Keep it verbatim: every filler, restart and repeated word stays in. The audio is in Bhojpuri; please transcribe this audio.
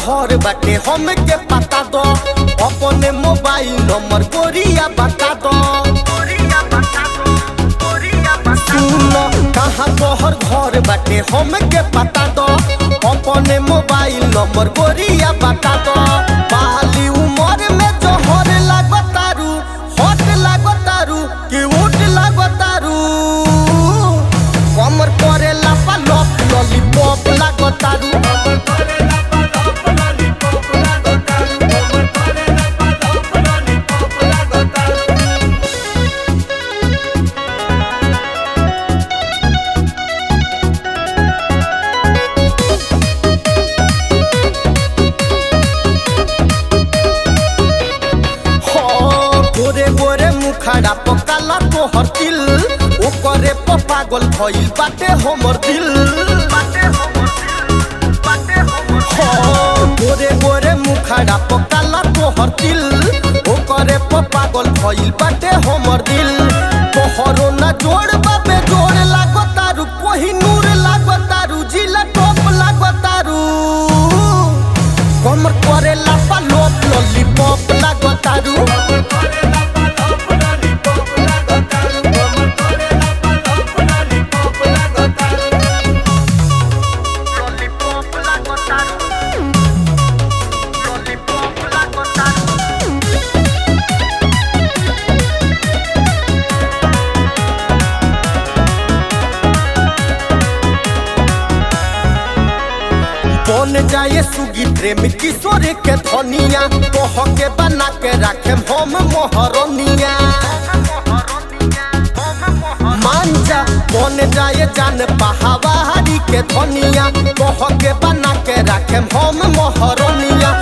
घर बाटे हमके पता दो, अपने मोबाइल नंबर गोरिया बता दो। सुनो कहाँ तोहर घर बाटे हमके पता दो, अपने मोबाइल नंबर गोरिया बता दो। बाली उम्र में जोहर लागो तारू, हट लागो तारू कि उठ लागो तारू, कमर करे लापा लप लॉलीपॉप लागो तारू। गोरे गोरे मुखड़ा पकाला तोहर दिल, ओकरे प पागल भइल बाटे हमर दिल। गोरे गोरे मुखड़ा पकाला तोहर दिल, ओकरे प पागल भइल बाटे हमर दिल। तोहरो ना जोड़ बाबे जोड़ लागो तारू, कोहिनूर लागो तारू, जिला टॉप लागो तारू, कमर करे लापा लोप लॉलीपॉप लागो तारू। बन जाए सुगी प्रेम किशोर के धनिया, तोह के बना के रखे हम मोहरनिया। मान जा बन जाए जान पहावारी के धनिया, तोह के बना के रखे हम मोहरनिया।